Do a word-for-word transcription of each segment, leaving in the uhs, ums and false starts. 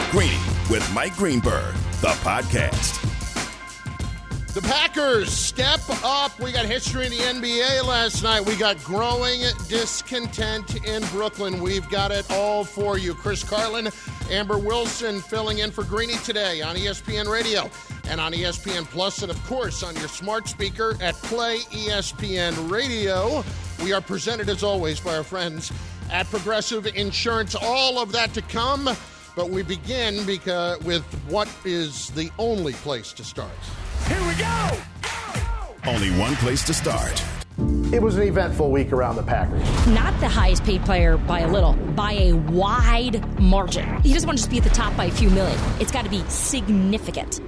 Greeny with Mike Greenberg, the podcast. The Packers step up. We got history in the N B A last night. We got growing discontent in Brooklyn. We've got it all for you. Chris Carlin, Amber Wilson filling in for Greeny today on E S P N Radio and on E S P N Plus, and of course on your smart speaker at Play E S P N Radio. We are presented as always by our friends at Progressive Insurance. All of that to come, but we begin because with what is the only place to start. Here we go! Only one place to start. It was an eventful week around the Packers. Not the highest paid player by a little, by a wide margin. He doesn't want to just be at the top by a few million. It's got to be significant.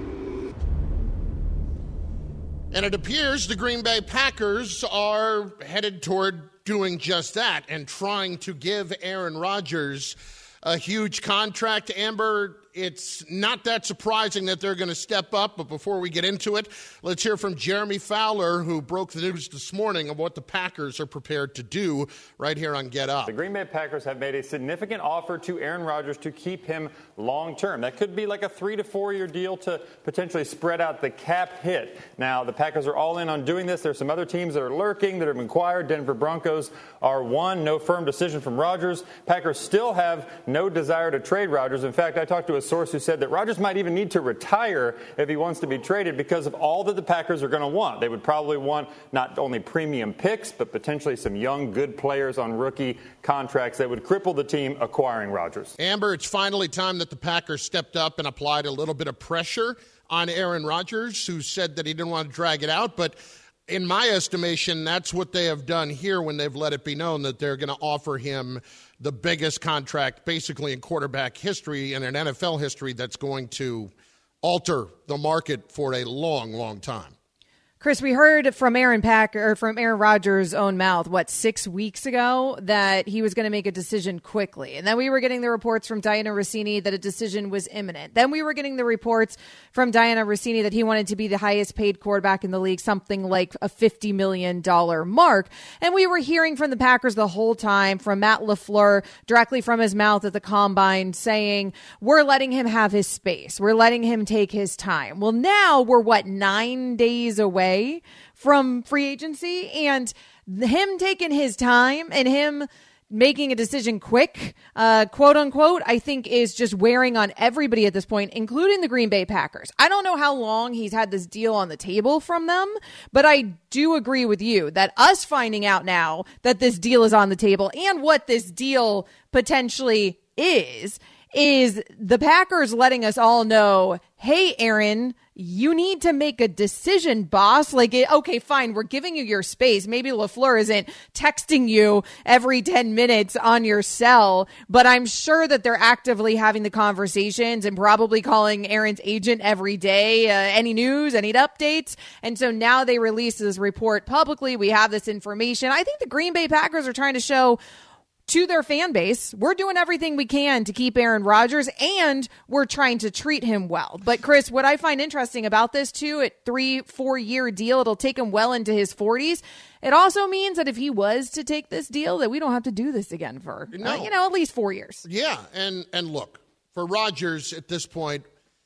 And it appears the Green Bay Packers are headed toward doing just that and trying to give Aaron Rodgers a huge contract. Amber, it's not that surprising that they're going to step up, but before we get into it, let's hear from Jeremy Fowler, who broke the news this morning of what the Packers are prepared to do right here on Get Up. The Green Bay Packers have made a significant offer to Aaron Rodgers to keep him long-term. That could be like a three- to four-year deal to potentially spread out the cap hit. Now, the Packers are all in on doing this. There's some other teams that are lurking, that have inquired. Denver Broncos are one. No firm decision from Rodgers. Packers still have no desire to trade Rodgers. In fact, I talked to a source who said that Rodgers might even need to retire if he wants to be traded because of all that the Packers are going to want. They would probably want not only premium picks, but potentially some young, good players on rookie contracts that would cripple the team acquiring Rodgers. Amber, it's finally time that the Packers stepped up and applied a little bit of pressure on Aaron Rodgers, who said that he didn't want to drag it out. But in my estimation, that's what they have done here when they've let it be known that they're going to offer him the biggest contract basically in quarterback history and in N F L history that's going to alter the market for a long, long time. Chris, we heard from Aaron Packer, or from Aaron Rodgers' own mouth, what, six weeks ago, that he was going to make a decision quickly. And then we were getting the reports from Diana Rossini that a decision was imminent. Then we were getting the reports from Diana Rossini that he wanted to be the highest paid quarterback in the league, something like a fifty million dollars mark. And we were hearing from the Packers the whole time, from Matt LaFleur, directly from his mouth at the Combine, saying, we're letting him have his space. We're letting him take his time. Well, now we're, what, nine days away from free agency, and him taking his time and him making a decision quick, uh, quote unquote, I think is just wearing on everybody at this point, including the Green Bay Packers. I don't know how long he's had this deal on the table from them, but I do agree with you that us finding out now that this deal is on the table and what this deal potentially is, is the Packers letting us all know, hey, Aaron, you need to make a decision, boss. Like, okay, fine, we're giving you your space. Maybe LaFleur isn't texting you every ten minutes on your cell, but I'm sure that they're actively having the conversations and probably calling Aaron's agent every day. Uh, any news, any updates? And so now they release this report publicly. We have this information. I think the Green Bay Packers are trying to show to their fan base, we're doing everything we can to keep Aaron Rodgers, and we're trying to treat him well. But Chris, what I find interesting about this too, at three, four year deal, it'll take him well into his forties. It also means that if he was to take this deal, that we don't have to do this again for, no. uh, you know, at least four years. Yeah. And, and look, for Rodgers at this point,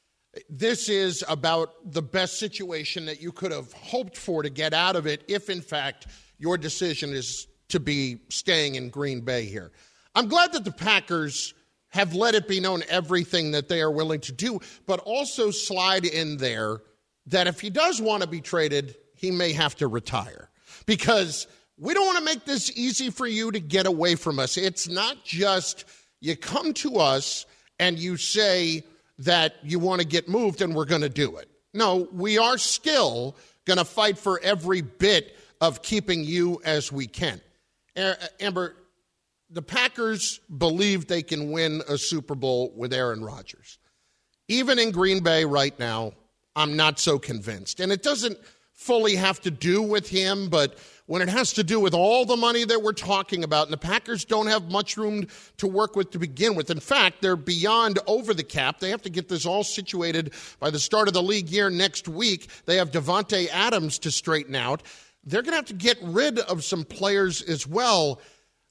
this is about the best situation that you could have hoped for to get out of it if, in fact, your decision is to be staying in Green Bay here. I'm glad that the Packers have let it be known everything that they are willing to do, but also slide in there that if he does want to be traded, he may have to retire. Because we don't want to make this easy for you to get away from us. It's not just you come to us and you say that you want to get moved and we're going to do it. No, we are still going to fight for every bit of keeping you as we can. Amber, the Packers believe they can win a Super Bowl with Aaron Rodgers. Even in Green Bay right now, I'm not so convinced. And it doesn't fully have to do with him, but when it has to do with all the money that we're talking about, and the Packers don't have much room to work with to begin with. In fact, they're beyond over the cap. They have to get this all situated by the start of the league year next week. They have Devontae Adams to straighten out. They're going to have to get rid of some players as well.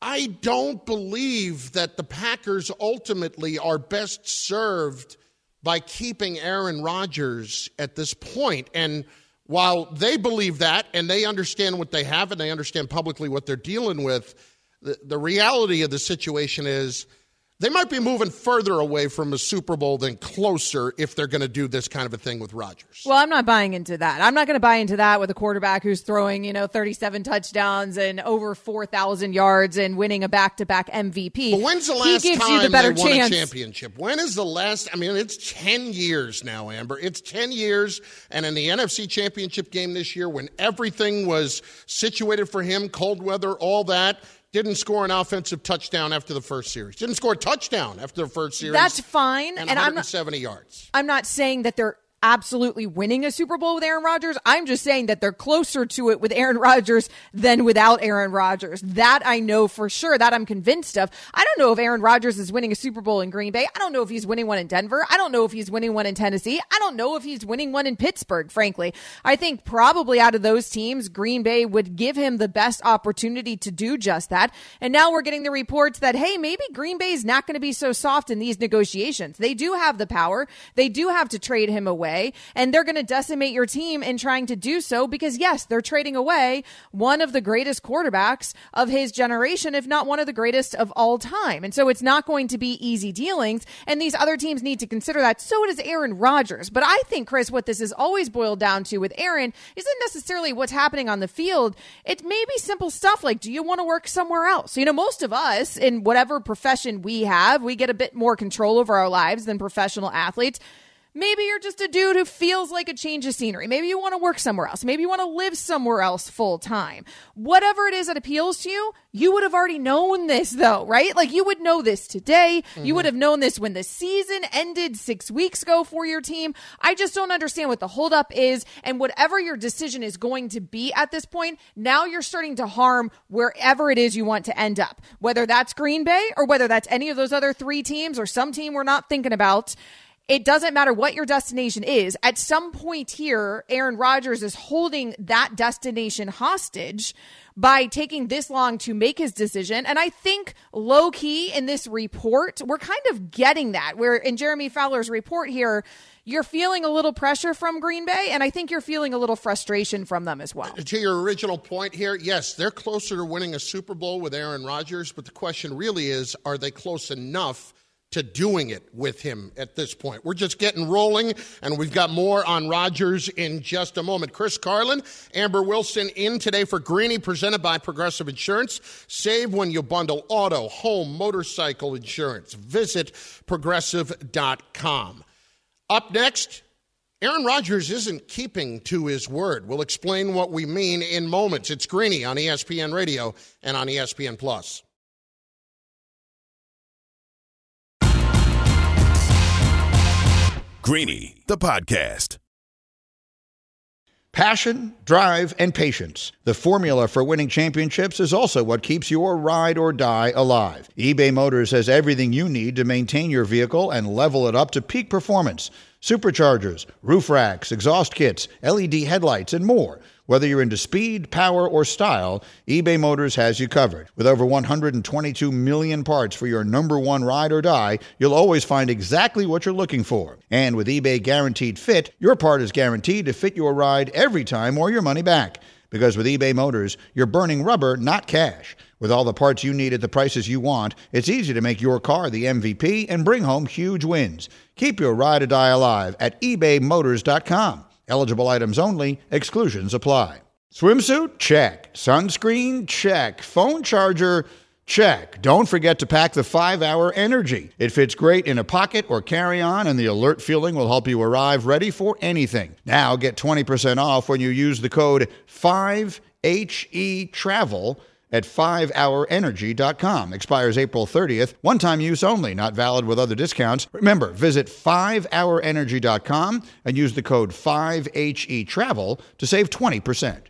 I don't believe that the Packers ultimately are best served by keeping Aaron Rodgers at this point. And while they believe that and they understand what they have and they understand publicly what they're dealing with, the, the reality of the situation is they might be moving further away from a Super Bowl than closer if they're going to do this kind of a thing with Rodgers. Well, I'm not buying into that. I'm not going to buy into that with a quarterback who's throwing, you know, thirty-seven touchdowns and over four thousand yards and winning a back-to-back M V P. But when's the last he gives time you the better they won chance. a championship? When is the last? I mean, it's ten years now, Amber. It's ten years, and in the N F C Championship game this year, when everything was situated for him, cold weather, all that, didn't score an offensive touchdown after the first series. Didn't score a touchdown after the first series. That's fine. And, and one hundred seventy I'm not, yards. I'm not saying that they're absolutely winning a Super Bowl with Aaron Rodgers. I'm just saying that they're closer to it with Aaron Rodgers than without Aaron Rodgers. That I know for sure. That I'm convinced of. I don't know if Aaron Rodgers is winning a Super Bowl in Green Bay. I don't know if he's winning one in Denver. I don't know if he's winning one in Tennessee. I don't know if he's winning one in Pittsburgh, frankly. I think probably out of those teams, Green Bay would give him the best opportunity to do just that. And now we're getting the reports that, hey, maybe Green Bay is not going to be so soft in these negotiations. They do have the power. They do have to trade him away. And they're going to decimate your team in trying to do so because, yes, they're trading away one of the greatest quarterbacks of his generation, if not one of the greatest of all time. And so it's not going to be easy dealings. And these other teams need to consider that. So does Aaron Rodgers. But I think, Chris, what this is always boiled down to with Aaron isn't necessarily what's happening on the field. It may be simple stuff like, do you want to work somewhere else? You know, most of us in whatever profession we have, we get a bit more control over our lives than professional athletes. Maybe you're just a dude who feels like a change of scenery. Maybe you want to work somewhere else. Maybe you want to live somewhere else full time. Whatever it is that appeals to you, you would have already known this though, right? Like you would know this today. Mm-hmm. You would have known this when the season ended six weeks ago for your team. I just don't understand what the holdup is. And whatever your decision is going to be at this point, now you're starting to harm wherever it is you want to end up, whether that's Green Bay or whether that's any of those other three teams or some team we're not thinking about. It doesn't matter what your destination is. At some point here, Aaron Rodgers is holding that destination hostage by taking this long to make his decision. And I think low key in this report, we're kind of getting that, where in Jeremy Fowler's report here, you're feeling a little pressure from Green Bay, and I think you're feeling a little frustration from them as well. To your original point here, yes, they're closer to winning a Super Bowl with Aaron Rodgers, but the question really is, are they close enough to doing it with him at this point? We're just getting rolling, and we've got more on Rodgers in just a moment. Chris Carlin, Amber Wilson in today for Greeny, presented by Progressive Insurance. Save when you bundle auto, home, motorcycle insurance. Visit progressive dot com. Up next, Aaron Rodgers isn't keeping to his word. We'll explain what we mean in moments. It's Greeny on E S P N Radio and on E S P N Plus. Greeny, the podcast. Passion, drive, and patience. The formula for winning championships is also what keeps your ride or die alive. eBay Motors has everything you need to maintain your vehicle and level it up to peak performance. Superchargers, roof racks, exhaust kits, L E D headlights, and more. Whether you're into speed, power, or style, eBay Motors has you covered. With over one hundred twenty-two million parts for your number one ride or die, you'll always find exactly what you're looking for. And with eBay Guaranteed Fit, your part is guaranteed to fit your ride every time or your money back. Because with eBay Motors, you're burning rubber, not cash. With all the parts you need at the prices you want, it's easy to make your car the M V P and bring home huge wins. Keep your ride or die alive at ebay motors dot com. Eligible items only. Exclusions apply. Swimsuit? Check. Sunscreen? Check. Phone charger? Check. Don't forget to pack the five hour Energy. It fits great in a pocket or carry-on, and the alert feeling will help you arrive ready for anything. Now get twenty percent off when you use the code five H E travel at five hour energy dot com. Expires April thirtieth. One-time use only, not valid with other discounts. Remember, visit five hour energy dot com and use the code five H E travel to save twenty percent.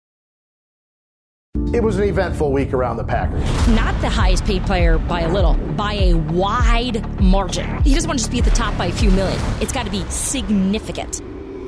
It was an eventful week around the Packers. Not the highest paid player by a little, by a wide margin. He doesn't want to just be at the top by a few million. It's got to be significant.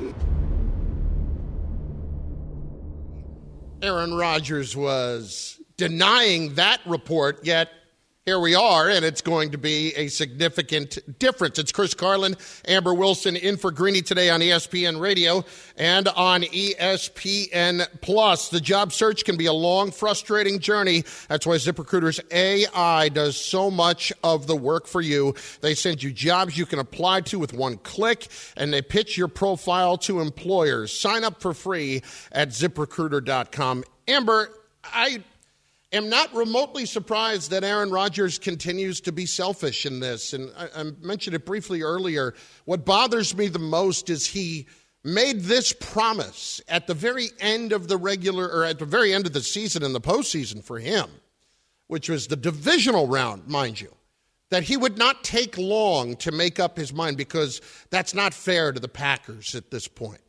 Aaron Rodgers was denying that report, yet here we are, and it's going to be a significant difference. It's Chris Carlin, Amber Wilson in for Greeny today on E S P N Radio and on E S P N Plus. The job search can be a long, frustrating journey. That's why ZipRecruiter's A I does so much of the work for you. They send you jobs you can apply to with one click, and they pitch your profile to employers. Sign up for free at zip recruiter dot com. Amber, I am not remotely surprised that Aaron Rodgers continues to be selfish in this. And I, I mentioned it briefly earlier. What bothers me the most is he made this promise at the very end of the regular, or at the very end of the season in the postseason for him, which was the divisional round, mind you, that he would not take long to make up his mind because that's not fair to the Packers at this point.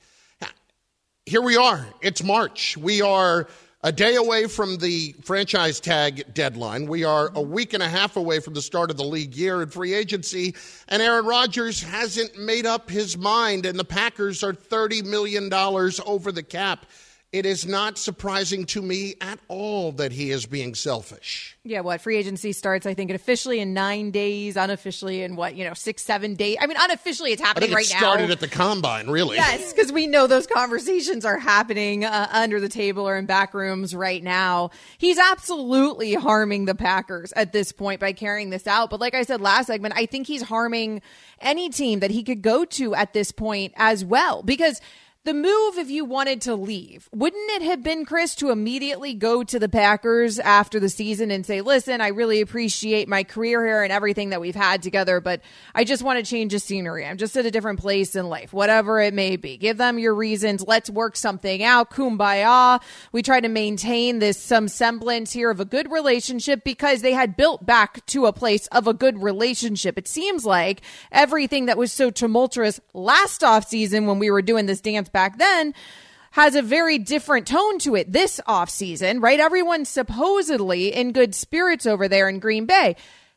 Here we are. It's March. We are a day away from the franchise tag deadline. We are a week and a half away from the start of the league year in free agency, and Aaron Rodgers hasn't made up his mind, and the Packers are thirty million dollars over the cap. It is not surprising to me at all that he is being selfish. Yeah, what, free agency starts, I think, officially in nine days, unofficially in what, you know, six, seven days. I mean, unofficially it's happening right now. I think it started at the Combine, really. Yes, because we know those conversations are happening uh, under the table or in back rooms right now. He's absolutely harming the Packers at this point by carrying this out. But like I said last segment, I think he's harming any team that he could go to at this point as well. Because the move, if you wanted to leave, wouldn't it have been, Chris, to immediately go to the Packers after the season and say, listen, I really appreciate my career here and everything that we've had together, but I just want to change the scenery. I'm just at a different place in life, whatever it may be. Give them your reasons. Let's work something out. Kumbaya. We try to maintain this some semblance here of a good relationship because they had built back to a place of a good relationship. It seems like everything that was so tumultuous last offseason when we were doing this dance back then has a very different tone to it this offseason, right? Everyone's supposedly in good spirits over there in Green Bay.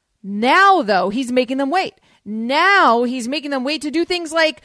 Now, though, he's making them wait. Now he's making them wait to do things like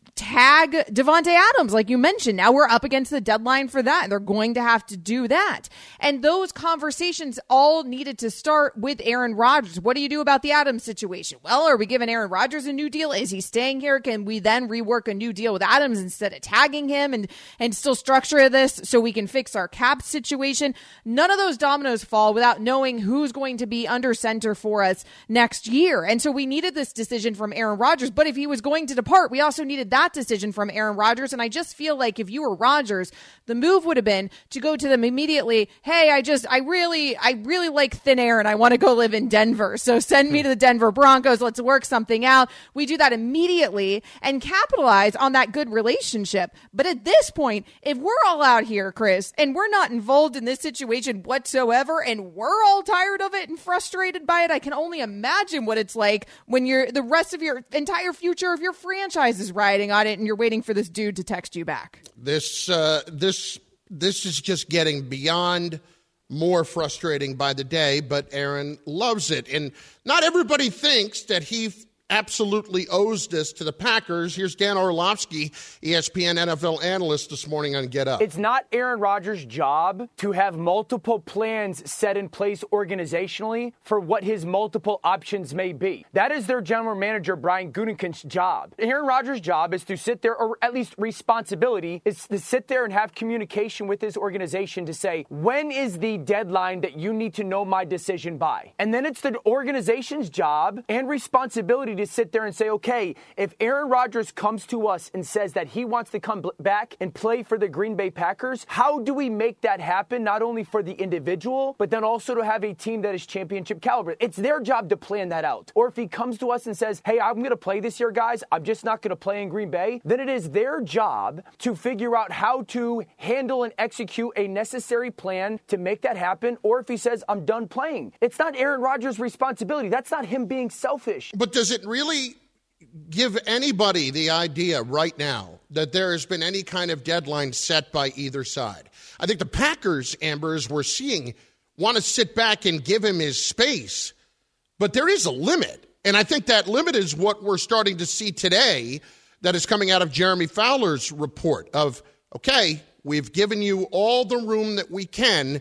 tag Davante Adams, like you mentioned. Now we're up against the deadline for that. They're going to have to do that. And those conversations all needed to start with Aaron Rodgers. What do you do about the Adams situation? Well, are we giving Aaron Rodgers a new deal? Is he staying here? Can we then rework a new deal with Adams instead of tagging him and, and still structure this so we can fix our cap situation? None of those dominoes fall without knowing who's going to be under center for us next year. And so we needed this decision from Aaron Rodgers. But if he was going to depart, we also needed that decision from Aaron Rodgers. And I just feel like if you were Rodgers, the move would have been to go to them immediately. Hey, I just, I really, I really like thin air and I want to go live in Denver. So send me to the Denver Broncos. Let's work something out. We do that immediately and capitalize on that good relationship. But at this point, if we're all out here, Chris, and we're not involved in this situation whatsoever, and we're all tired of it and frustrated by it, I can only imagine what it's like when you're the rest of your entire future of your franchise is riding on it and you're waiting for this dude to text you back. This uh, this this is just getting beyond more frustrating by the day, but Aaron loves it. And not everybody thinks that he absolutely owes this to the Packers. Here's Dan Orlovsky, E S P N N F L analyst this morning on Get Up. It's not Aaron Rodgers' job to have multiple plans set in place organizationally for what his multiple options may be. That is their general manager, Brian Gutekunst's job. Aaron Rodgers' job is to sit there, or at least responsibility, is to sit there and have communication with his organization to say, when is the deadline that you need to know my decision by? And then it's the organization's job and responsibility to sit there and say, okay, if Aaron Rodgers comes to us and says that he wants to come back and play for the Green Bay Packers, how do we make that happen, not only for the individual, but then also to have a team that is championship caliber? It's their job to plan that out. Or if he comes to us and says, hey, I'm going to play this year, guys, I'm just not going to play in Green Bay, then it is their job to figure out how to handle and execute a necessary plan to make that happen. Or if he says, I'm done playing. It's not Aaron Rodgers' responsibility. That's not him being selfish. But does it really give anybody the idea right now that there has been any kind of deadline set by either side? I think the Packers, Amber, as we're seeing, want to sit back and give him his space, but there is a limit. And I think that limit is what we're starting to see today that is coming out of Jeremy Fowler's report of, okay, we've given you all the room that we can,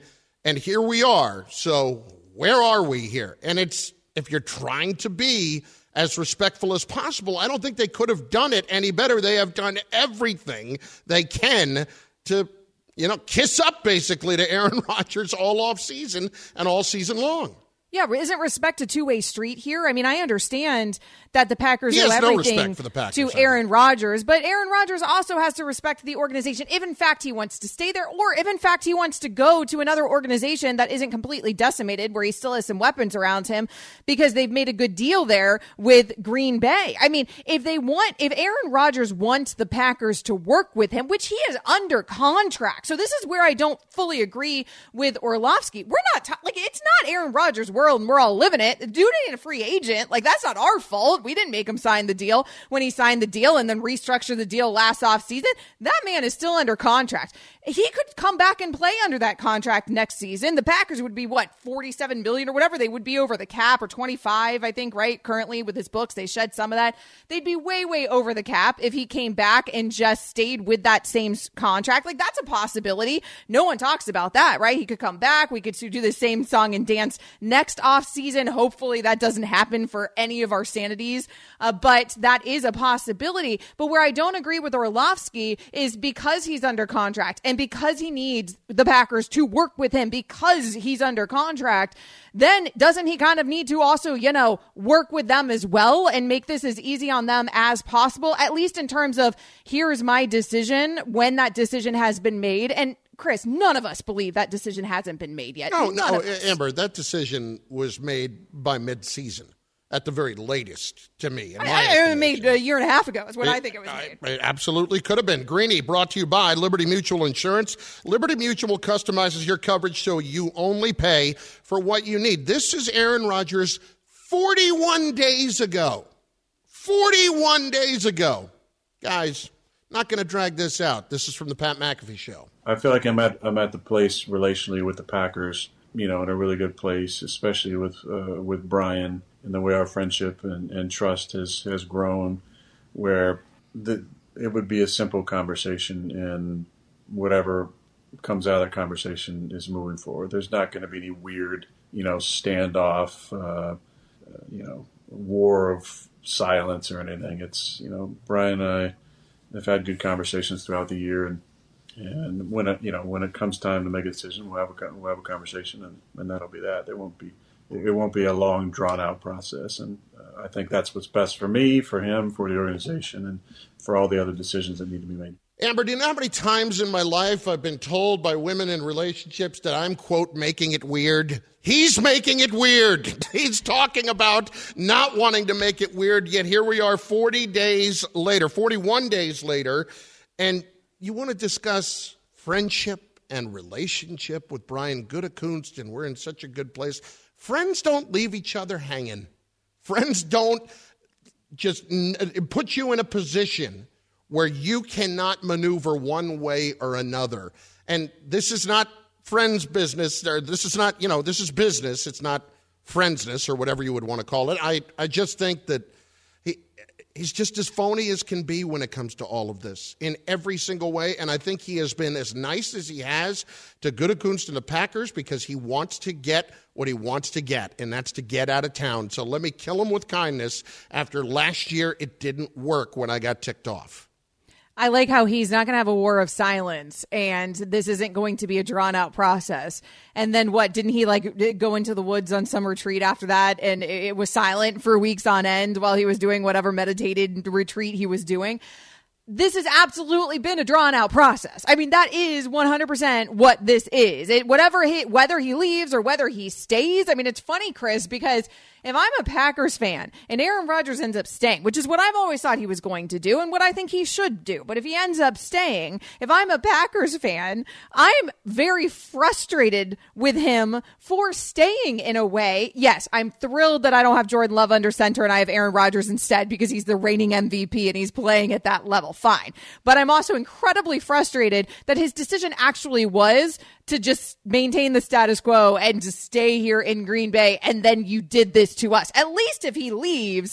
And here we are. So where are we here? And it's, if you're trying to be as respectful as possible, I don't think they could have done it any better. They have done everything they can to, you know, kiss up basically to Aaron Rodgers all off season and all season long. Yeah, isn't respect a two-way street here? I mean, I understand that the Packers he owe has no everything respect for the Packers, to Aaron Rodgers, but Aaron Rodgers also has to respect the organization if, in fact, he wants to stay there, or if, in fact, he wants to go to another organization that isn't completely decimated, where he still has some weapons around him, because they've made a good deal there with Green Bay. I mean, if they want, if Aaron Rodgers wants the Packers to work with him, which he is under contract, so this is where I don't fully agree with Orlovsky. We're not, ta- like, it's not Aaron Rodgers' world and we're all living it. The dude ain't a free agent. Like, that's not our fault. We didn't make him sign the deal when he signed the deal and then restructure the deal last offseason. That man is still under contract. He could come back and play under that contract next season. The Packers would be, what, forty-seven million dollars or whatever they would be over the cap, or twenty-five, I think, right? Currently with his books, they shed some of that. They'd be way, way over the cap if he came back and just stayed with that same contract. Like, that's a possibility. No one talks about that, right? He could come back. We could do the same song and dance next off season. Hopefully that doesn't happen for any of our sanities, uh, but that is a possibility. But where I don't agree with Orlovsky is because he's under contract and because he needs the Packers to work with him because he's under contract, then doesn't he kind of need to also, you know, work with them as well and make this as easy on them as possible, at least in terms of here's my decision when that decision has been made. And Chris, none of us believe that decision hasn't been made yet. No, none no, Amber, that decision was made by mid-season at the very latest to me. I, I made a year and a half ago is when it, I think it was made. It absolutely could have been. Greeny, brought to you by Liberty Mutual Insurance. Liberty Mutual customizes your coverage so you only pay for what you need. This is Aaron Rodgers forty-one days ago. forty-one days ago. Guys, not going to drag this out. This is from the Pat McAfee Show. I feel like I'm at I'm at the place relationally with the Packers, you know, in a really good place, especially with uh, with Brian and the way our friendship and, and trust has, has grown, where the, it would be a simple conversation and whatever comes out of that conversation is moving forward. There's not going to be any weird, you know, standoff, uh, uh, you know, war of silence or anything. It's, you know, Brian and I have had good conversations throughout the year, and And when it, you know, when it comes time to make a decision, we'll have a we'll have a conversation, and, and that'll be that. There won't be it won't be a long, drawn out process, and uh, I think that's what's best for me, for him, for the organization, and for all the other decisions that need to be made. Amber, do you know how many times in my life I've been told by women in relationships that I'm, quote, making it weird? He's making it weird. He's talking about not wanting to make it weird, yet here we are forty days later, forty-one days later, and you want to discuss friendship and relationship with Brian Gutekunst, and we're in such a good place. Friends don't leave each other hanging. Friends don't just put you in a position where you cannot maneuver one way or another. And this is not friends business. Or this is not, you know, this is business. It's not friendsness or whatever you would want to call it. I, I just think that he he's just as phony as can be when it comes to all of this in every single way. And I think he has been as nice as he has to Gutekunst and the Packers because he wants to get what he wants to get, and that's to get out of town. So let me kill him with kindness. After last year, it didn't work when I got ticked off. I like how he's not going to have a war of silence, and this isn't going to be a drawn-out process. And then what, didn't he like go into the woods on some retreat after that, and it was silent for weeks on end while he was doing whatever meditated retreat he was doing? This has absolutely been a drawn-out process. I mean, that is one hundred percent what this is. It, whatever he, whether he leaves or whether he stays. I mean, it's funny, Chris, because if I'm a Packers fan and Aaron Rodgers ends up staying, which is what I've always thought he was going to do and what I think he should do, but if he ends up staying, if I'm a Packers fan, I'm very frustrated with him for staying in a way. Yes, I'm thrilled that I don't have Jordan Love under center and I have Aaron Rodgers instead because he's the reigning M V P and he's playing at that level. Fine. But I'm also incredibly frustrated that his decision actually was to just maintain the status quo and to stay here in Green Bay. And then you did this to us. At least if he leaves,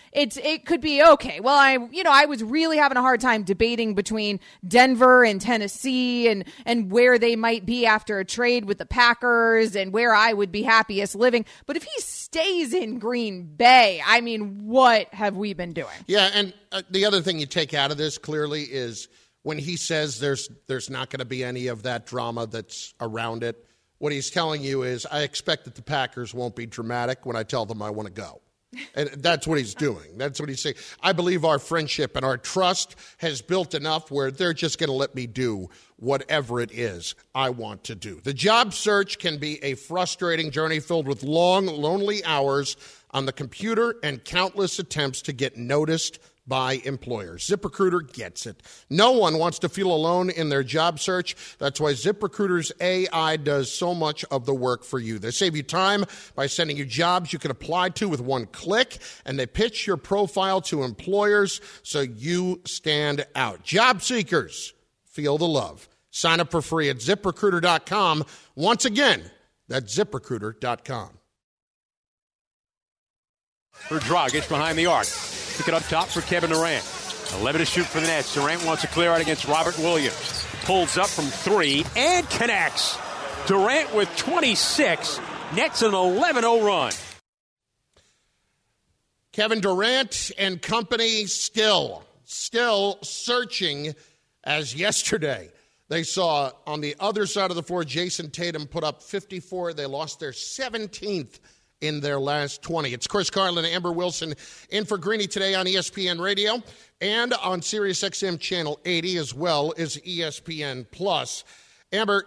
it's it could be okay. Well, I you know I was really having a hard time debating between Denver and Tennessee and and where they might be after a trade with the Packers and where I would be happiest living. But if he stays in Green Bay, I mean, what have we been doing? Yeah, and uh, the other thing you take out of this clearly is when he says there's there's not going to be any of that drama that's around it. What he's telling you is, I expect that the Packers won't be dramatic when I tell them I want to go. And that's what he's doing. That's what he's saying. I believe our friendship and our trust has built enough where they're just going to let me do whatever it is I want to do. The job search can be a frustrating journey filled with long, lonely hours on the computer and countless attempts to get noticed by employers. ZipRecruiter gets it. No one wants to feel alone in their job search. That's why ZipRecruiter's A I does so much of the work for you. They save you time by sending you jobs you can apply to with one click, and they pitch your profile to employers so you stand out. Job seekers, feel the love. Sign up for free at zip recruiter dot com. Once again, that's zip recruiter dot com. For Dragic behind the arc. Pick it up top for Kevin Durant. eleven to shoot for the Nets. Durant wants to clear out against Robert Williams. Pulls up from three and connects. Durant with twenty-six. Nets an eleven oh run. Kevin Durant and company still, still searching as yesterday. They saw on the other side of the floor, Jason Tatum put up fifty-four. They lost their seventeenth in their last twenty. It's Chris Carlin and Amber Wilson in for Greeny today on E S P N Radio and on Sirius X M Channel eighty, as well as E S P N Plus. Amber,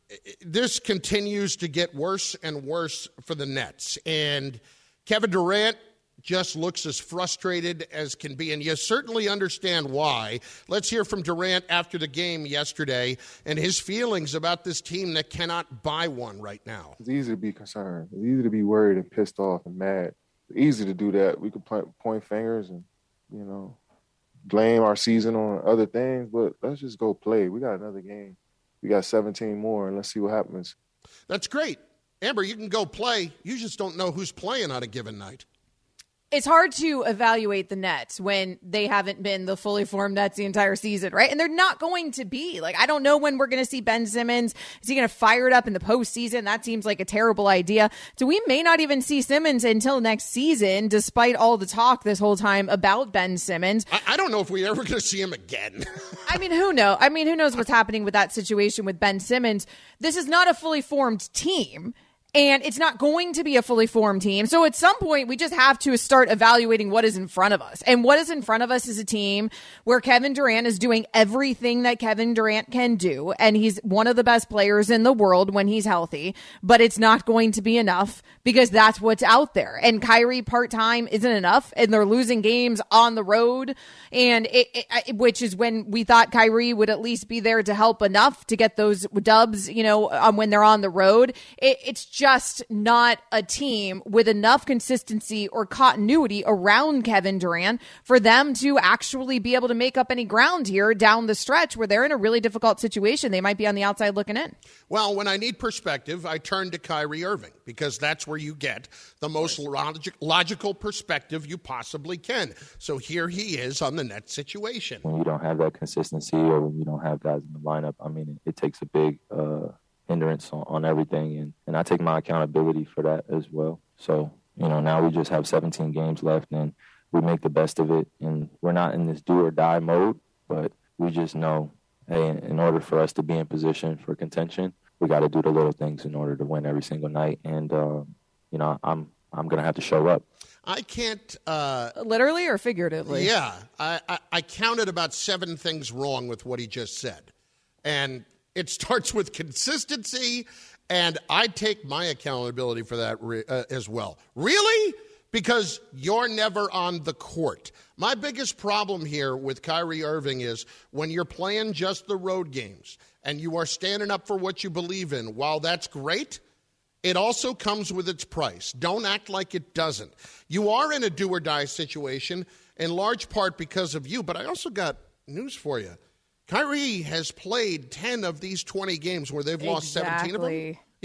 this continues to get worse and worse for the Nets. And Kevin Durant just looks as frustrated as can be, and you certainly understand why. Let's hear from Durant after the game yesterday and his feelings about this team that cannot buy one right now. It's easy to be concerned. It's easy to be worried and pissed off and mad. It's easy to do that. We could point, point fingers and, you know, blame our season on other things, but let's just go play. We got another game. We got seventeen more, and let's see what happens. That's great. Amber, you can go play. You just don't know who's playing on a given night. It's hard to evaluate the Nets when they haven't been the fully formed Nets the entire season, right? And they're not going to be. Like, I don't know when we're going to see Ben Simmons. Is he going to fire it up in the postseason? That seems like a terrible idea. So we may not even see Simmons until next season, despite all the talk this whole time about Ben Simmons. I, I don't know if we're ever going to see him again. I mean, who knows? I mean, who knows what's happening with that situation with Ben Simmons? This is not a fully formed team. And it's not going to be a fully formed team. So at some point, we just have to start evaluating what is in front of us. And what is in front of us is a team where Kevin Durant is doing everything that Kevin Durant can do. And he's one of the best players in the world when he's healthy. But it's not going to be enough because that's what's out there. And Kyrie part-time isn't enough. And they're losing games on the road. And it, it, which is when we thought Kyrie would at least be there to help enough to get those dubs, you know, um, when they're on the road. It, it's just Just not a team with enough consistency or continuity around Kevin Durant for them to actually be able to make up any ground here down the stretch where they're in a really difficult situation. They might be on the outside looking in. Well, when I need perspective, I turn to Kyrie Irving because that's where you get the most logic, logical perspective you possibly can. So here he is on the Nets situation. When you don't have that consistency or when you don't have guys in the lineup, I mean, it, it takes a big uh, – hindrance on, on everything, and, and I take my accountability for that as well. So, you know, now we just have seventeen games left, and we make the best of it, and we're not in this do-or-die mode, but we just know, hey, in order for us to be in position for contention, we got to do the little things in order to win every single night, and, uh, you know, I'm I'm going to have to show up. I can't... Uh, Literally or figuratively? Yeah. I, I, I counted about seven things wrong with what he just said, and it starts with consistency, and I take my accountability for that re- uh, as well. Really? Because you're never on the court. My biggest problem here with Kyrie Irving is when you're playing just the road games and you are standing up for what you believe in, while that's great, it also comes with its price. Don't act like it doesn't. You are in a do-or-die situation in large part because of you, but I also got news for you. Kyrie has played ten of these twenty games where they've lost exactly. seventeen of them. Yeah,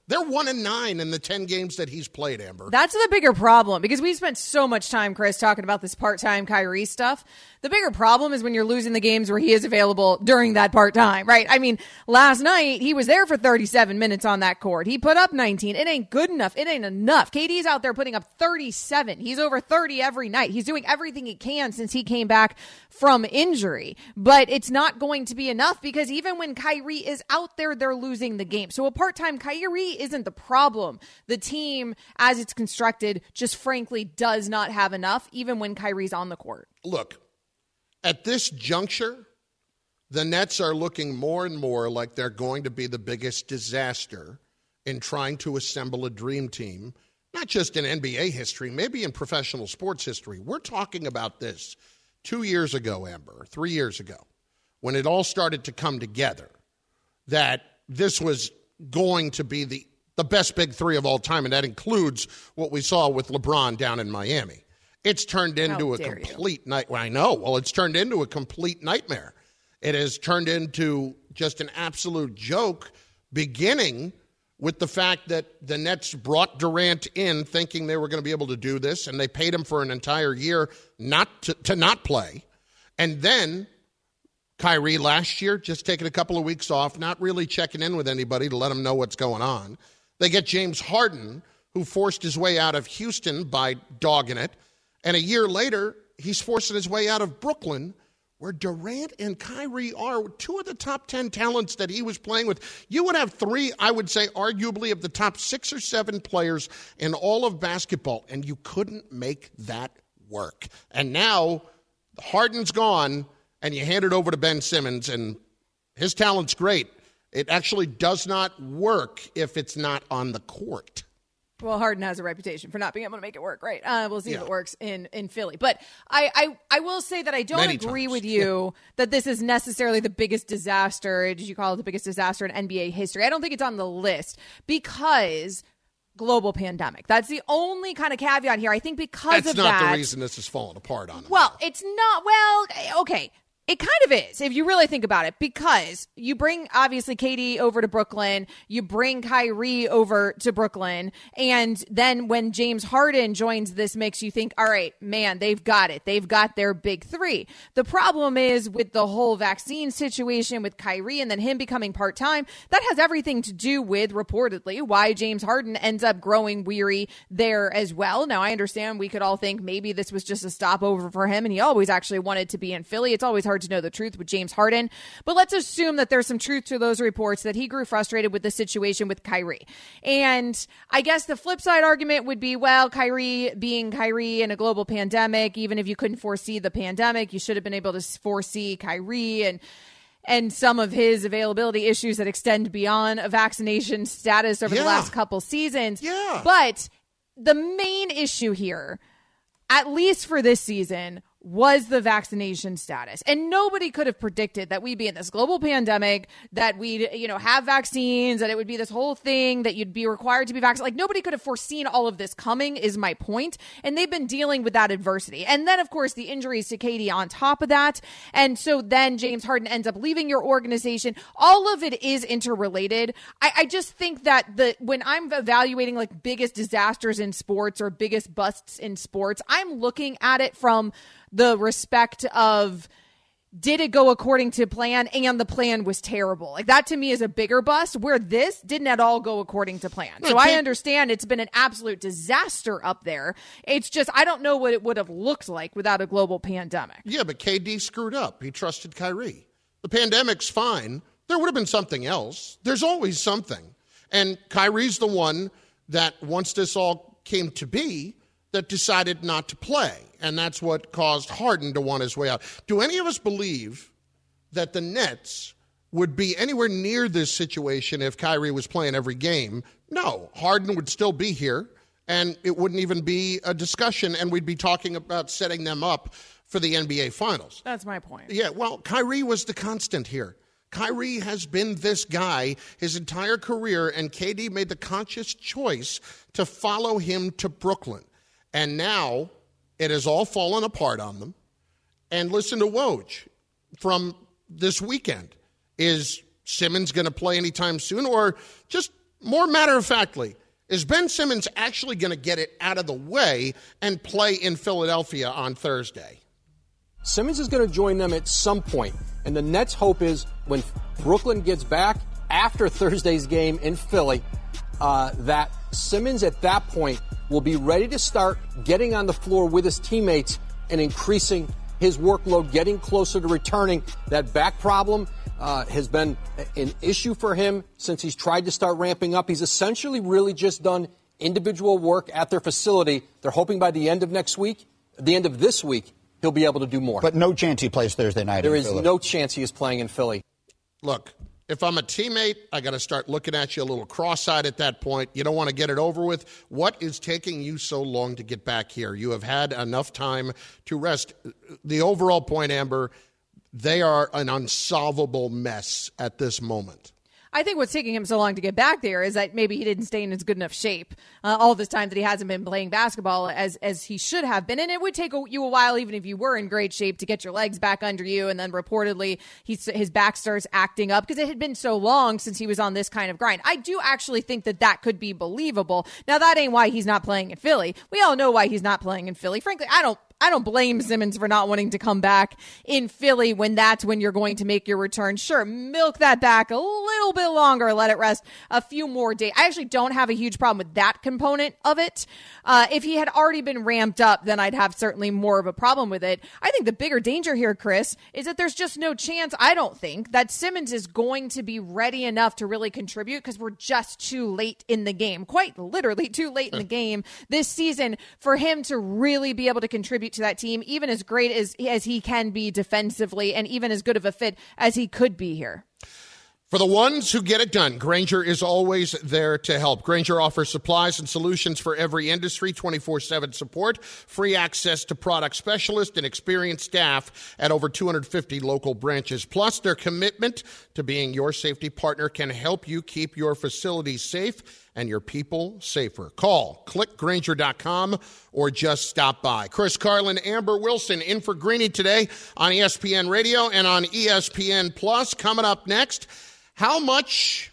They're one and nine in the ten games that he's played, Amber. That's the bigger problem because we spent so much time, Chris, talking about this part-time Kyrie stuff. The bigger problem is when you're losing the games where he is available during that part-time, right? I mean, last night he was there for thirty-seven minutes on that court. He put up nineteen. It ain't good enough. It ain't enough. K D's out there putting up thirty-seven. He's over thirty every night. He's doing everything he can since he came back from injury. But it's not going to be enough because even when Kyrie is out there, they're losing the game. So a part-time Kyrie isn't the problem. The team, as it's constructed, just frankly does not have enough, even when Kyrie's on the court. Look, at this juncture, the Nets are looking more and more like they're going to be the biggest disaster in trying to assemble a dream team, not just in N B A history, maybe in professional sports history. We're talking about this two years ago, Amber, three years ago, when it all started to come together, that this was going to be the the best big three of all time, and that includes what we saw with LeBron down in Miami. It's turned into a complete night. Well, I know. Well, it's turned into a complete nightmare. It has turned into just an absolute joke, beginning with the fact that the Nets brought Durant in thinking they were going to be able to do this, and they paid him for an entire year not to, to not play. And then Kyrie last year just taking a couple of weeks off, not really checking in with anybody to let them know what's going on. They get James Harden, who forced his way out of Houston by dogging it. And a year later, he's forcing his way out of Brooklyn, where Durant and Kyrie are two of the top ten talents that he was playing with. You would have three, I would say, arguably of the top six or seven players in all of basketball, and you couldn't make that work. And now Harden's gone, and you hand it over to Ben Simmons, and his talent's great. It actually does not work if it's not on the court. Well, Harden has a reputation for not being able to make it work, right? Uh, we'll see Yeah. if it works in, in Philly. But I, I, I will say that I don't Many agree times. with you that this is necessarily the biggest disaster. Did you call it the biggest disaster in N B A history? I don't think it's on the list because global pandemic. That's the only kind of caveat here. I think because That's of not that. the reason this is falling apart on him. Well, it's not. Well, okay. It kind of is, if you really think about it, because you bring, obviously, K D over to Brooklyn, you bring Kyrie over to Brooklyn, and then when James Harden joins this mix, you think, all right, man, they've got it. They've got their big three. The problem is with the whole vaccine situation with Kyrie and then him becoming part-time, that has everything to do with, reportedly, why James Harden ends up growing weary there as well. Now, I understand we could all think maybe this was just a stopover for him, and he always actually wanted to be in Philly. It's always hard to know the truth with James Harden, but let's assume that there's some truth to those reports that he grew frustrated with the situation with Kyrie. And I guess the flip side argument would be, well, Kyrie being Kyrie in a global pandemic, even if you couldn't foresee the pandemic, you should have been able to foresee Kyrie and and some of his availability issues that extend beyond a vaccination status over Yeah. the last couple seasons. Yeah. But the main issue here, at least for this season, was the vaccination status. And nobody could have predicted that we'd be in this global pandemic, that we'd, you know, have vaccines, that it would be this whole thing, that you'd be required to be vaccinated. Like, nobody could have foreseen all of this coming, is my point. And they've been dealing with that adversity. And then, of course, the injuries to K D on top of that. And so then James Harden ends up leaving your organization. All of it is interrelated. I, I just think that the when I'm evaluating like biggest disasters in sports or biggest busts in sports, I'm looking at it from the respect of, did it go according to plan, and the plan was terrible. Like, that to me is a bigger bust, where this didn't at all go according to plan. So I understand it's been an absolute disaster up there. It's just, I don't know what it would have looked like without a global pandemic. Yeah, but K D screwed up. He trusted Kyrie. The pandemic's fine. There would have been something else. There's always something. And Kyrie's the one that, once this all came to be, that decided not to play. And that's what caused Harden to want his way out. Do any of us believe that the Nets would be anywhere near this situation if Kyrie was playing every game? No. Harden would still be here, and it wouldn't even be a discussion, and we'd be talking about setting them up for the N B A Finals. That's my point. Yeah, well, Kyrie was the constant here. Kyrie has been this guy his entire career, and K D made the conscious choice to follow him to Brooklyn. And now it has all fallen apart on them. And listen to Woj from this weekend. Is Simmons going to play anytime soon? Or just more matter-of-factly, is Ben Simmons actually going to get it out of the way and play in Philadelphia on Thursday? Simmons is going to join them at some point, and the Nets' hope is when Brooklyn gets back after Thursday's game in Philly, uh, that Simmons at that point will be ready to start getting on the floor with his teammates and increasing his workload, getting closer to returning. That back problem uh, has been an issue for him since he's tried to start ramping up. He's essentially really just done individual work at their facility. They're hoping by the end of next week, the end of this week, he'll be able to do more. But no chance he plays Thursday night There in is Philly. no chance he is playing in Philly. Look, if I'm a teammate, I got to start looking at you a little cross-eyed at that point. You don't want to get it over with. What is taking you so long to get back here? You have had enough time to rest. The overall point, Amber, they are an unsolvable mess at this moment. I think what's taking him so long to get back there is that maybe he didn't stay in as good enough shape uh, all this time that he hasn't been playing basketball as as he should have been. And it would take a, you a while, even if you were in great shape, to get your legs back under you. And then reportedly, he's, his back starts acting up because it had been so long since he was on this kind of grind. I do actually think that that could be believable. Now, that ain't why he's not playing in Philly. We all know why he's not playing in Philly. Frankly, I don't I don't blame Simmons for not wanting to come back in Philly when that's when you're going to make your return. Sure, milk that back a little bit longer, let it rest a few more days. I actually don't have a huge problem with that component of it. Uh, if he had already been ramped up, then I'd have certainly more of a problem with it. I think the bigger danger here, Chris, is that there's just no chance, I don't think, that Simmons is going to be ready enough to really contribute because we're just too late in the game, quite literally too late in the game this season for him to really be able to contribute to that team, even as great as, as he can be defensively and even as good of a fit as he could be here. For the ones who get it done, Grainger is always there to help. Grainger offers supplies and solutions for every industry, twenty-four seven support, free access to product specialists, and experienced staff at over two hundred fifty local branches. Plus, their commitment to being your safety partner can help you keep your facilities safe and your people safer. Call, click Grainger dot com, or just stop by. Chris Carlin, Amber Wilson in for Greeny today on E S P N Radio and on E S P N Plus. Coming up next, how much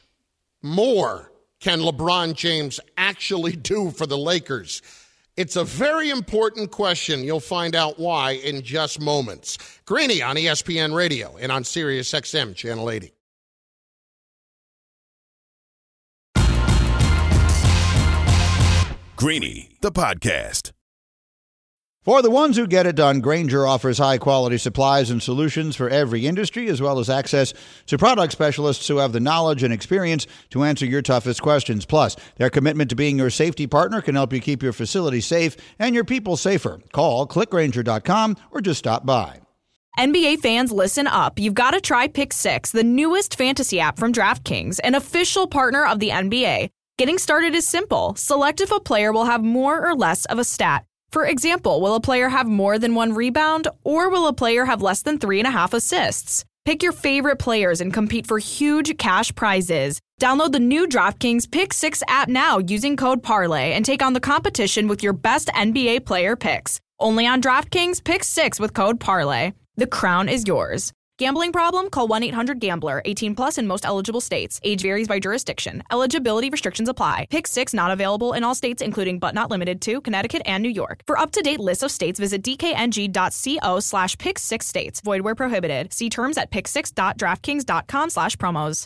more can LeBron James actually do for the Lakers? It's a very important question. You'll find out why in just moments. Greeny on E S P N Radio and on Sirius X M Channel eighty. Greeny, the podcast. For the ones who get it done, Grainger offers high-quality supplies and solutions for every industry, as well as access to product specialists who have the knowledge and experience to answer your toughest questions. Plus, their commitment to being your safety partner can help you keep your facility safe and your people safer. Call, click Grainger dot com, or just stop by. N B A fans, listen up. You've got to try Pick Six, the newest fantasy app from DraftKings, an official partner of the N B A. Getting started is simple. Select if a player will have more or less of a stat. For example, will a player have more than one rebound, or will a player have less than three and a half assists? Pick your favorite players and compete for huge cash prizes. Download the new DraftKings Pick Six app now using code Parlay and take on the competition with your best N B A player picks. Only on DraftKings Pick Six with code Parlay. The crown is yours. Gambling problem? Call one eight hundred gambler. eighteen plus in most eligible states. Age varies by jurisdiction. Eligibility restrictions apply. Pick Six not available in all states, including but not limited to Connecticut and New York. For up-to-date lists of states, visit dkng.co slash pick six states. Void where prohibited. See terms at pick six dot draftkings dot com slash promos.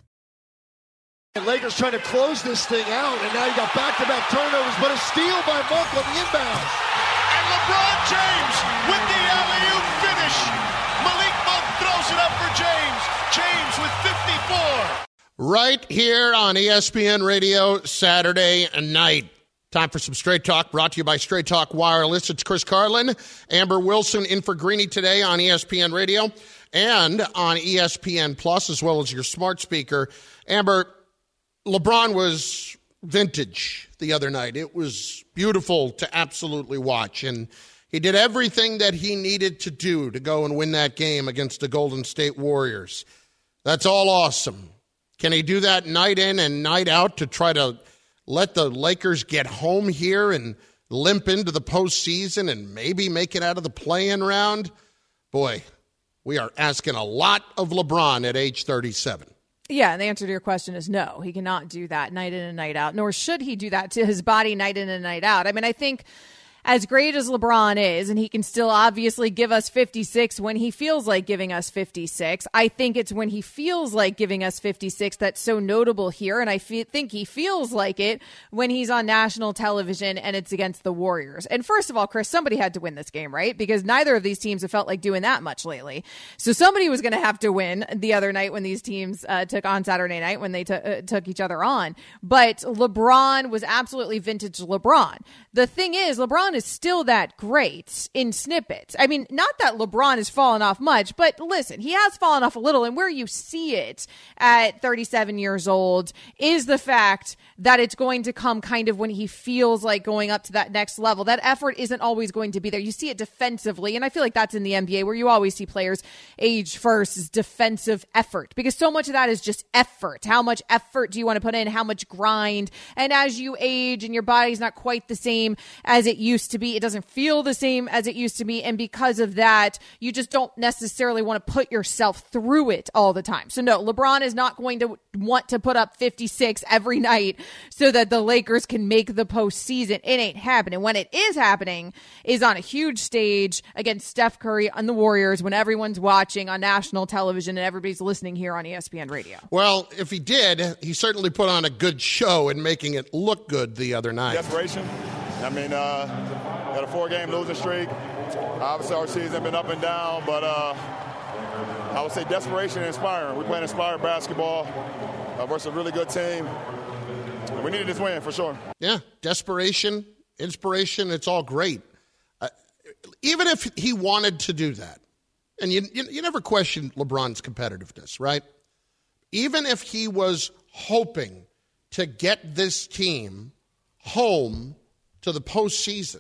And Lakers trying to close this thing out, and now you got back-to-back turnovers, but a steal by Monk on the inbounds. And LeBron James with the alley-oop finish. Malik Monk throws it up for James. James with fifty-four. Right here on E S P N Radio, Saturday night. Time for some Straight Talk, brought to you by Straight Talk Wireless. It's Chris Carlin, Amber Wilson in for Greeny today on E S P N Radio and on E S P N Plus, as well as your smart speaker. Amber, LeBron was vintage the other night. It was beautiful to absolutely watch, and he did everything that he needed to do to go and win that game against the Golden State Warriors. That's all awesome. Can he do that night in and night out to try to let the Lakers get home here and limp into the postseason and maybe make it out of the play-in round? Boy, we are asking a lot of LeBron at age thirty-seven. Yeah, and the answer to your question is no. He cannot do that night in and night out, nor should he do that to his body night in and night out. I mean, I think as great as LeBron is, and he can still obviously give us fifty-six when he feels like giving us fifty-six, I think it's when he feels like giving us fifty-six that's so notable here, and I fe- think he feels like it when he's on national television and it's against the Warriors. And first of all, Chris, somebody had to win this game, right? Because neither of these teams have felt like doing that much lately. So somebody was going to have to win the other night when these teams uh, took on Saturday night when they t- uh, took each other on. But LeBron was absolutely vintage LeBron. The thing is, LeBron is still that great in snippets. I mean, not that LeBron has fallen off much, but listen, he has fallen off a little. And where you see it at thirty-seven years old is the fact that it's going to come kind of when he feels like going up to that next level. That effort isn't always going to be there. You see it defensively. And I feel like that's in the N B A where you always see players age first is defensive effort, because so much of that is just effort. How much effort do you want to put in? How much grind? And as you age and your body's not quite the same as it used to be, it doesn't feel the same as it used to be. And because of that, you just don't necessarily want to put yourself through it all the time. So no, LeBron is not going to want to put up fifty-six every night so that the Lakers can make the postseason. It ain't happening. When it is happening is on a huge stage against Steph Curry and the Warriors when everyone's watching on national television and everybody's listening here on E S P N Radio. Well, if he did, he certainly put on a good show in making it look good the other night. Desperation. I mean, uh, got a four-game losing streak. Obviously, our season has been up and down, but uh, I would say desperation and inspiring. We're playing inspired basketball uh, versus a really good team. We needed this win for sure. Yeah, desperation, inspiration, it's all great. Uh, even if he wanted to do that, and you, you, you never question LeBron's competitiveness, right? Even if he was hoping to get this team home to the postseason,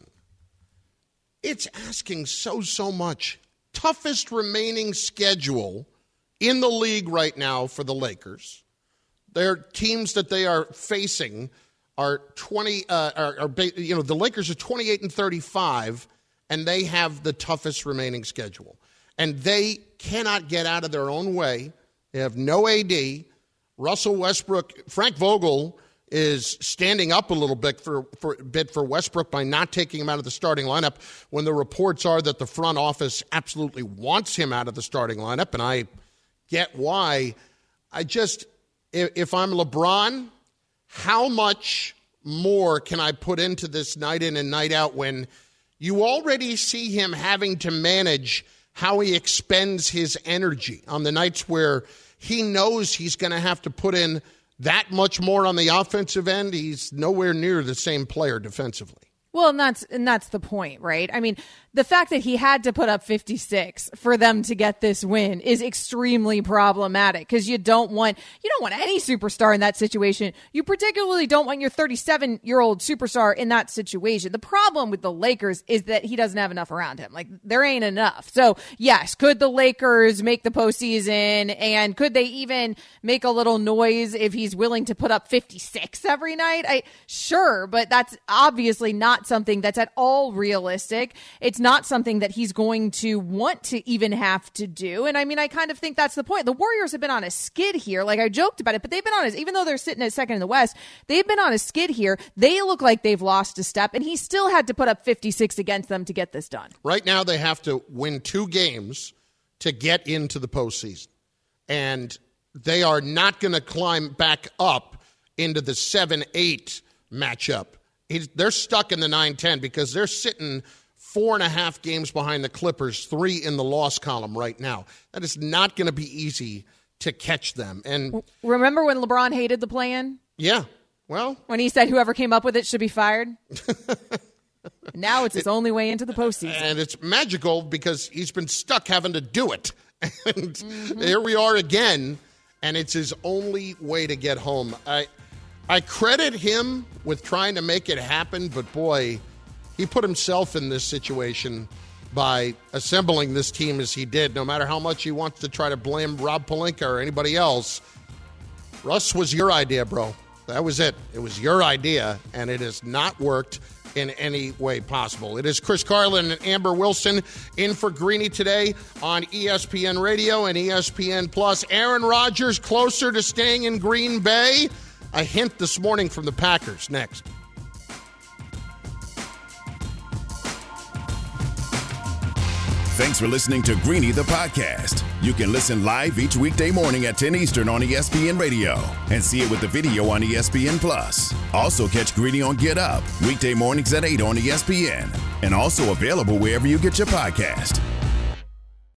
it's asking so, so much. Toughest remaining schedule in the league right now for the Lakers. Their teams that they are facing are twenty. Uh, are, are you know the Lakers are twenty-eight and thirty-five, and they have the toughest remaining schedule, and they cannot get out of their own way. They have no A D. Russell Westbrook, Frank Vogel is standing up a little bit for, for bit for Westbrook by not taking him out of the starting lineup when the reports are that the front office absolutely wants him out of the starting lineup, and I get why. I just, if, if I'm LeBron, how much more can I put into this night in and night out when you already see him having to manage how he expends his energy on the nights where he knows he's going to have to put in that much more on the offensive end? He's nowhere near the same player defensively. Well, and that's and that's the point, right? I mean, the fact that he had to put up fifty-six for them to get this win is extremely problematic, because you don't want you don't want any superstar in that situation. You particularly don't want your thirty-seven-year-old superstar in that situation. The problem with the Lakers is that he doesn't have enough around him. Like, there ain't enough. So, yes, could the Lakers make the postseason, and could they even make a little noise if he's willing to put up fifty-six every night? I sure, but that's obviously not something that's at all realistic. It's not something that he's going to want to even have to do. And I mean, I kind of think that's the point. The Warriors have been on a skid here. Like, I joked about it, but they've been on a, even though they're sitting at second in the West, they've been on a skid here. They look like they've lost a step, and he still had to put up fifty-six against them to get this done. Right now, they have to win two games to get into the postseason. And they are not going to climb back up into the seven eight matchup. He's, they're stuck in the nine ten because they're sitting four and a half games behind the Clippers, three in the loss column right now. That is not going to be easy to catch them. And remember when LeBron hated the plan? Yeah. Well, when he said whoever came up with it should be fired. Now it's his it, only way into the postseason. And it's magical because he's been stuck having to do it. And mm-hmm. Here we are again, and it's his only way to get home. I I credit him with trying to make it happen, but boy, he put himself in this situation by assembling this team as he did. No matter how much he wants to try to blame Rob Pelinka or anybody else, Russ was your idea, bro. That was it. It was your idea, and it has not worked. in any way possible. It is Chris Carlin and Amber Wilson in for Greeny today on E S P N Radio and E S P N Plus. Aaron Rodgers closer to staying in Green Bay. A hint this morning from the Packers. Next. Thanks for listening to Greeny the podcast. You can listen live each weekday morning at ten Eastern on E S P N Radio and see it with the video on E S P N Plus. Also catch Greeny on Get Up weekday mornings at eight on E S P N and also available wherever you get your podcast.